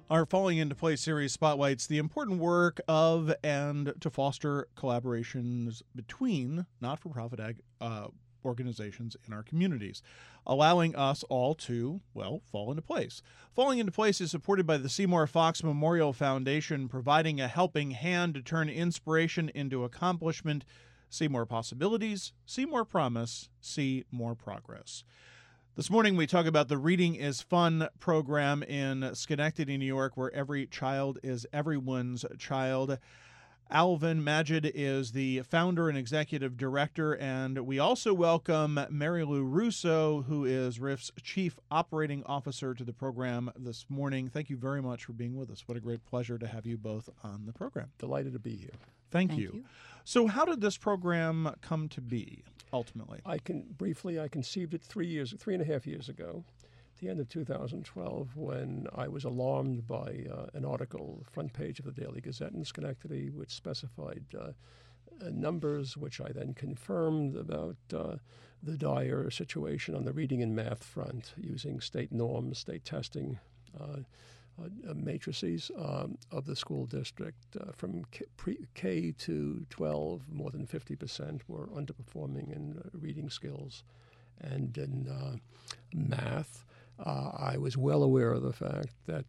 Our Falling Into Place series spotlights the important work of and to foster collaborations between not-for-profit organizations in our communities, allowing us all to, well, fall into place. Falling Into Place is supported by the Seymour Fox Memorial Foundation, providing a helping hand to turn inspiration into accomplishment. See more possibilities, see more promise, see more progress. This morning, we talk about the Reading is Fun program in Schenectady, New York, where every child is everyone's child. Alvin Majid is the founder and executive director, and we also welcome Mary Lou Russo, who is RIF's chief operating officer, to the program this morning. Thank you very much for being with us. What a great pleasure to have you both on the program. Delighted to be here. Thank you. So how did this program come to be, ultimately? I conceived it 3.5 years ago, at the end of 2012, when I was alarmed by an article, front page of the Daily Gazette in Schenectady, which specified numbers, which I then confirmed about the dire situation on the reading and math front, using state norms, state testing, matrices of the school district. From K to 12, more than 50% were underperforming in reading skills and in math. I was well aware of the fact that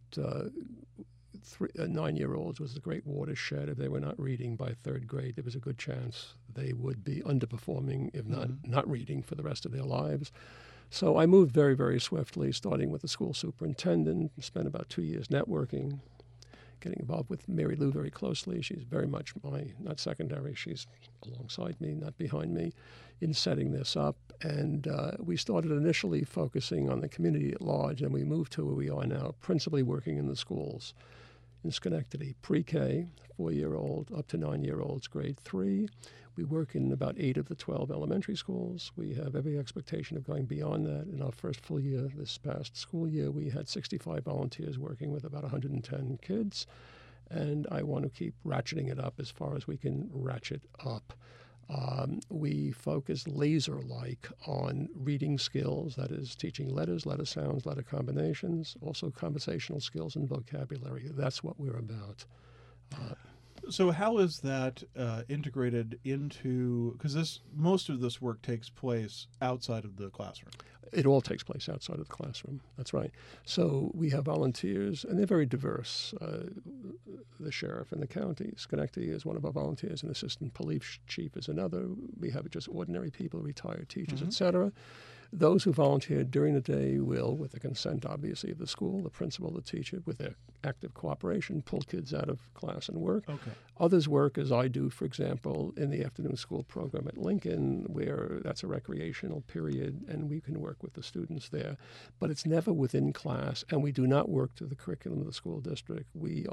9-year-olds was a great watershed. If they were not reading by third grade, there was a good chance they would be underperforming, if not reading, for the rest of their lives. So I moved very, very swiftly, starting with the school superintendent, spent about 2 years networking, getting involved with Mary Lou very closely. She's very much not secondary, she's alongside me, not behind me, in setting this up. And we started initially focusing on the community at large, and we moved to where we are now, principally working in the schools in Schenectady, pre-K, 4-year-old, up to 9-year-olds, grade 3. We work in about 8 of the 12 elementary schools. We have every expectation of going beyond that. In our first full year, this past school year, we had 65 volunteers working with about 110 kids. And I want to keep ratcheting it up as far as we can ratchet up. We focus laser-like on reading skills, that is teaching letters, letter sounds, letter combinations, also conversational skills and vocabulary. That's what we're about. So how is that integrated into, because most of this work takes place outside of the classroom? It all takes place outside of the classroom. That's right. So we have volunteers, and they're very diverse. The sheriff in the county, Schenectady, is one of our volunteers. An assistant police chief is another. We have just ordinary people, retired teachers, et cetera. Those who volunteer during the day will, with the consent, obviously, of the school, the principal, the teacher, with their active cooperation, pull kids out of class and work. Okay. Others work, as I do, for example, in the afternoon school program at Lincoln, where that's a recreational period, and we can work with the students there. But it's never within class, and we do not work to the curriculum of the school district.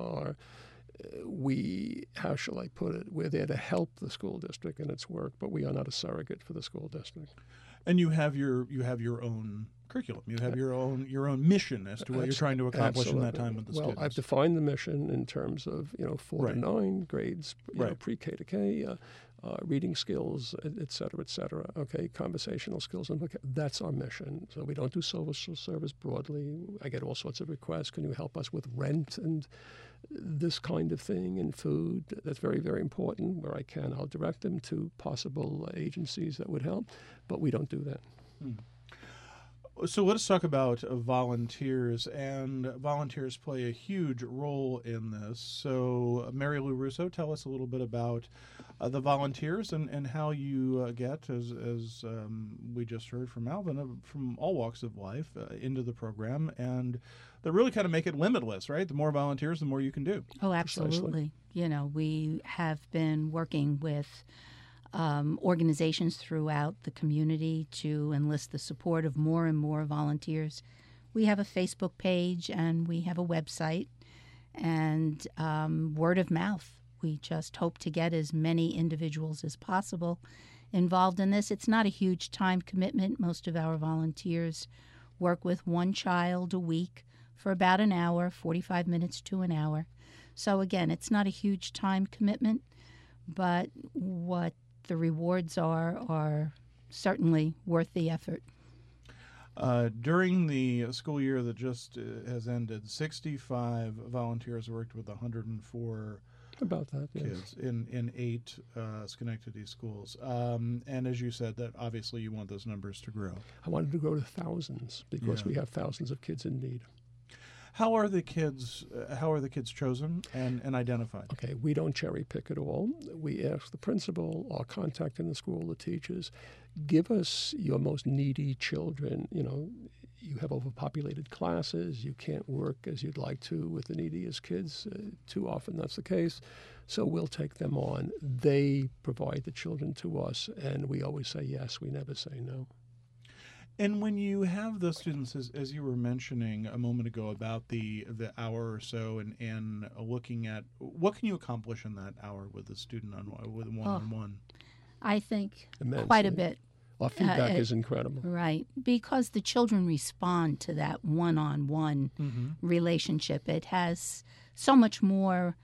How shall I put it? We're there to help the school district in its work, but we are not a surrogate for the school district. And you have your own curriculum. You have your own mission as to what you're trying to accomplish in that time with the students. Well, I've defined the mission in terms of 4 to 9 grades, pre-K to K, reading skills, et cetera. Okay, conversational skills and that's our mission. So we don't do social service broadly. I get all sorts of requests. Can you help us with rent and this kind of thing and food? That's very, very important. Where I can, I'll direct them to possible agencies that would help, but we don't do that. So let's talk about volunteers, and volunteers play a huge role in this. So Mary Lou Russo, tell us a little bit about the volunteers and how you get, as we just heard from Alvin, from all walks of life into the program, and that really kind of make it limitless, right? The more volunteers, the more you can do. Oh, absolutely. Precisely. We have been working with organizations throughout the community to enlist the support of more and more volunteers. We have a Facebook page and we have a website, and word of mouth. We just hope to get as many individuals as possible involved in this. It's not a huge time commitment. Most of our volunteers work with one child a week for about an hour, 45 minutes to an hour. So again, it's not a huge time commitment, but what the rewards are certainly worth the effort. During the school year that just has ended, 65 volunteers worked with 104 About that, yes. kids in 8 Schenectady schools. And as you said, that obviously you want those numbers to grow. I wanted to grow to thousands because Yeah. we have thousands of kids in need. How are the kids? How are the kids chosen and identified? Okay, we don't cherry pick at all. We ask the principal, our contact in the school, the teachers, give us your most needy children. You know, you have overpopulated classes. You can't work as you'd like to with the neediest kids. Too often that's the case. So we'll take them on. They provide the children to us, and we always say yes. We never say no. And when you have those students, as you were mentioning a moment ago about the hour or so, and looking at what can you accomplish in that hour with a student with one-on-one? I think Immensely. quite a bit. Our feedback is incredible. Right, because the children respond to that one-on-one relationship. It has so much more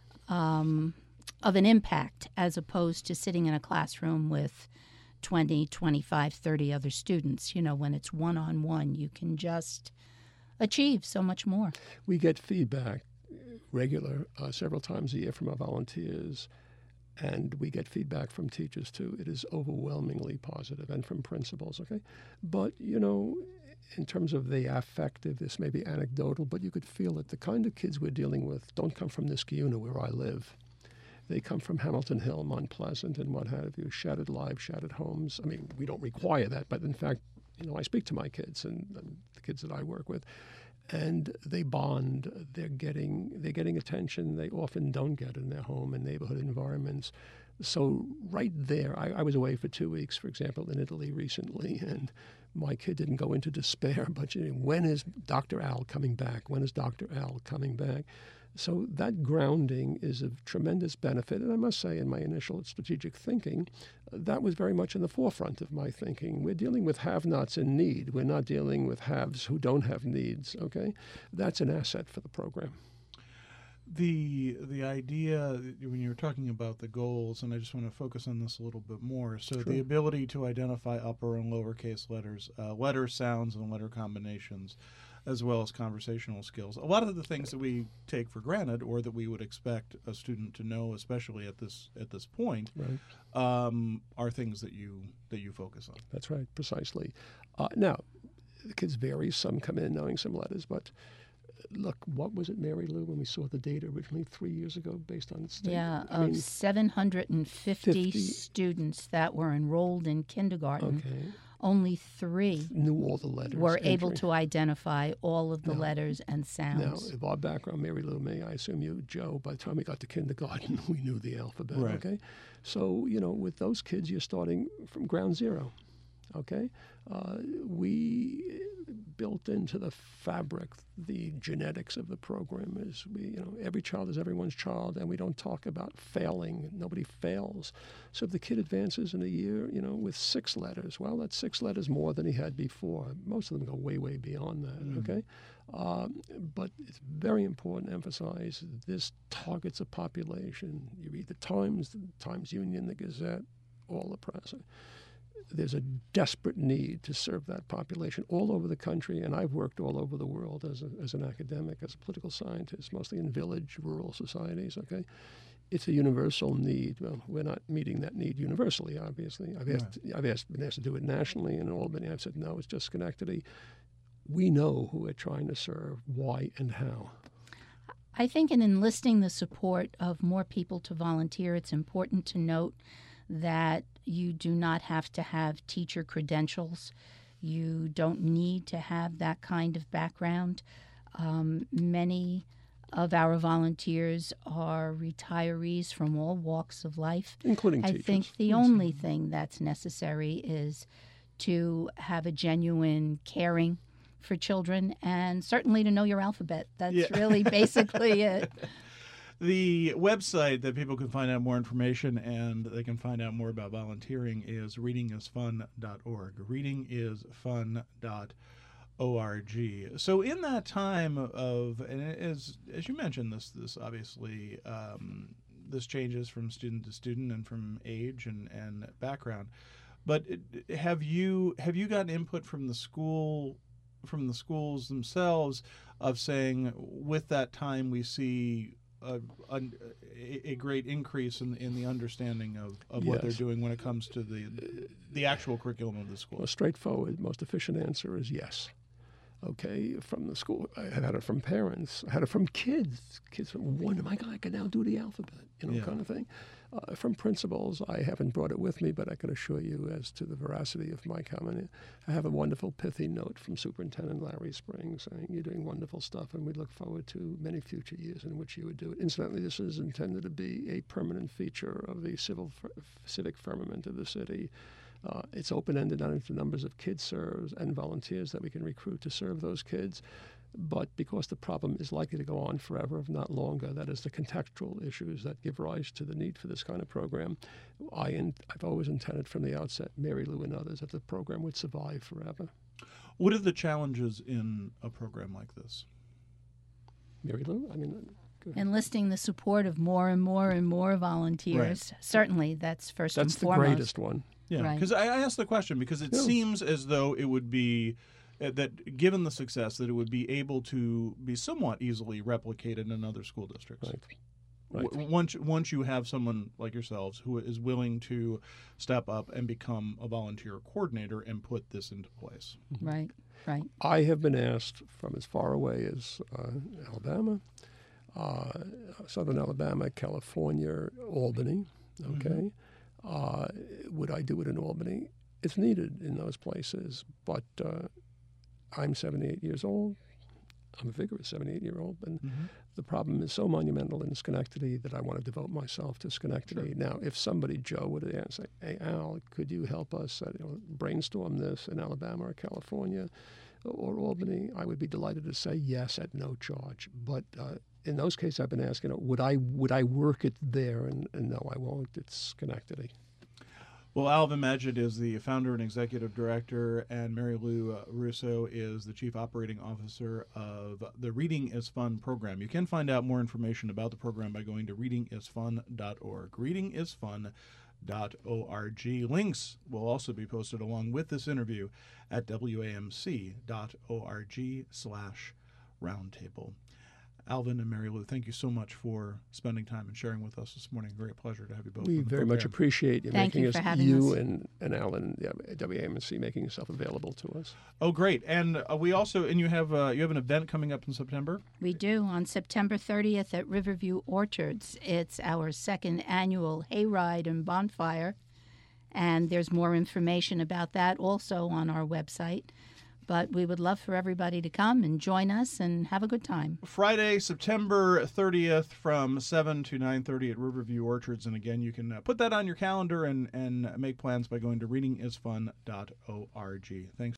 of an impact as opposed to sitting in a classroom with 20, 25, 30 other students. You know, when it's one-on-one, you can just achieve so much more. We get feedback regular several times a year from our volunteers, and we get feedback from teachers too. It is overwhelmingly positive, and from principals, okay? But, you know, in terms of the affective, this may be anecdotal, but you could feel it. The kind of kids we're dealing with don't come from Niskayuna, where I live. They come from Hamilton Hill, Mount Pleasant, and what have you, shattered lives, shattered homes. I mean, we don't require that, but in fact, you know, I speak to my kids and the kids that I work with, and they bond. They're getting attention they often don't get in their home and neighborhood environments. So right there, I was away for 2 weeks, for example, in Italy recently, and my kid didn't go into despair, but you know, when is Dr. Al coming back? When is Dr. Al coming back? So that grounding is of tremendous benefit. And I must say, in my initial strategic thinking, that was very much in the forefront of my thinking. We're dealing with have-nots in need. We're not dealing with haves who don't have needs, okay? That's an asset for the program. The idea when you were talking about the goals, and I just want to focus on this a little bit more. So Sure. the ability to identify upper and lowercase letters, letter sounds and letter combinations, as well as conversational skills. A lot of the things that we take for granted, or that we would expect a student to know, especially at this point, Right. are things that you focus on. That's right, precisely. Now, the kids vary. Some come in knowing some letters, but look, what was it, Mary Lou, when we saw the data originally 3 years ago based on state? Yeah, I of mean, 750 students that were enrolled in kindergarten, okay, only 3 knew all the letters. were able entering. to identify all of the No. letters and Now, sounds. if our background, Mary Lou, me, I assume you, Joe, by the time we got to kindergarten, we knew the alphabet, Right. okay? So, you know, with those kids, you're starting from ground zero, okay? We built into the fabric the genetics of the program is every child is everyone's child, and we don't talk about failing. Nobody fails. So if the kid advances in a year, with 6 letters, well, that's 6 letters more than he had before. Most of them go way, way beyond that, okay? But it's very important to emphasize this targets a population. You read the Times Union, the Gazette, all the press. There's a desperate need to serve that population all over the country, and I've worked all over the world as an academic, as a political scientist, mostly in village, rural societies, okay? It's a universal need. Well, we're not meeting that need universally, obviously. I've been asked to do it nationally in Albany. I've said, no, it's just Schenectady. We know who we're trying to serve, why and how. I think in enlisting the support of more people to volunteer, it's important to note that you do not have to have teacher credentials. You don't need to have that kind of background. Many of our volunteers are retirees from all walks of life. Including teachers. I think the only thing that's necessary is to have a genuine caring for children, and certainly to know your alphabet. That's really basically it. The website that people can find out more information and they can find out more about volunteering is readingisfun.org. Readingisfun.org. So in that time of, and as you mentioned, this obviously, this changes from student to student and from age and background. But have you gotten input from the schools themselves of saying, with that time we see a great increase in the understanding of what they're Yes. doing when it comes to the actual curriculum of the school? A straightforward, most efficient answer is yes. Okay, from the school. I had it from parents. I had it from kids. Kids, when am I going to now do the alphabet? Kind of thing. From principals, I haven't brought it with me, but I can assure you as to the veracity of my comment. I have a wonderful pithy note from Superintendent Larry Springs saying, "You're doing wonderful stuff, and we look forward to many future years in which you would do it." Incidentally, this is intended to be a permanent feature of the civic firmament of the city. It's open-ended on the numbers of kids served and volunteers that we can recruit to serve those kids. But because the problem is likely to go on forever, if not longer, that is the contextual issues that give rise to the need for this kind of program, I've always intended from the outset, Mary Lou and others, that the program would survive forever. What are the challenges in a program like this? Mary Lou? I mean, go ahead. Enlisting the support of more and more and more volunteers. Right. Certainly, that's first That's and the foremost. greatest one. Yeah, Right. because I asked the question because it Yeah. seems as though it would be that, given the success, that it would be able to be somewhat easily replicated in other school districts. Right. Once you have someone like yourselves who is willing to step up and become a volunteer coordinator and put this into place. Right, right. I have been asked from as far away as Alabama, Southern Alabama, California, Albany. Okay, would I do it in Albany? It's needed in those places, but I'm 78 years old. I'm a vigorous 78-year-old, and the problem is so monumental in Schenectady that I want to devote myself to Schenectady. Sure. Now, if somebody, Joe, would say, "Hey, Al, could you help us brainstorm this in Alabama or California or Albany?" I would be delighted to say yes at no charge. But in those cases, I've been asked, would I work it there? And no, I won't. It's Schenectady. Well, Alvin Majid is the founder and executive director, and Mary Lou Russo is the chief operating officer of the Reading is Fun program. You can find out more information about the program by going to readingisfun.org. Readingisfun.org. Links will also be posted along with this interview at wamc.org/roundtable. Alvin and Mary Lou, thank you so much for spending time and sharing with us this morning. Great pleasure to have you both. We on the very much program. appreciate you Thank making you us, for having you us. and Alan, WAMC, making yourself available to us. Oh, great! And we also, and you have an event coming up in September. We do on September 30th at Riverview Orchards. It's our second annual hayride and bonfire, and there's more information about that also on our website. But we would love for everybody to come and join us and have a good time. Friday, September 30th, from 7 to 9:30 at Riverview Orchards. And again, you can put that on your calendar and make plans by going to readingisfun.org. Thanks.